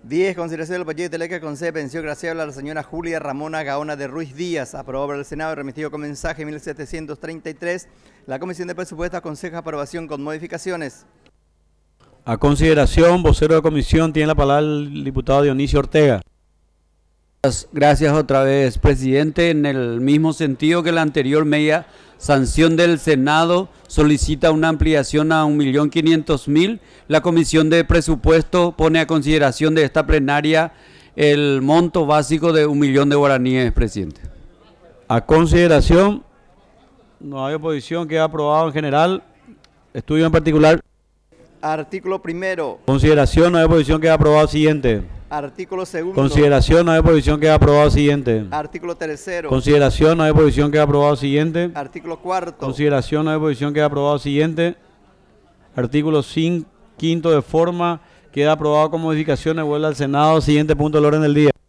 10. Consideración del proyecto de ley que concede pensión graciable a la señora Julia Ramona Gaona de Ruiz Díaz, aprobado por el Senado y remitido con mensaje 1733. La Comisión de Presupuestos aconseja aprobación con modificaciones. A consideración, vocero de comisión, tiene la palabra el diputado Dionisio Ortega. Gracias otra vez, presidente. En el mismo sentido que la anterior media sanción del Senado solicita una ampliación a 1.500.000, la Comisión de Presupuesto pone a consideración de esta plenaria el monto básico de 1.000.000 de guaraníes, presidente. A consideración, no hay oposición, queda aprobado en general. Estudio en particular. Artículo primero. Consideración, no hay oposición, queda aprobado. Siguiente. Artículo segundo. Consideración, no hay oposición, queda aprobado. Siguiente. Artículo tercero. Consideración, no hay oposición, queda aprobado. Siguiente. Artículo cuarto. Consideración, no hay oposición, queda aprobado. Siguiente. Artículo quinto de forma, queda aprobado con modificaciones. Vuelve al Senado. Siguiente punto del orden del día.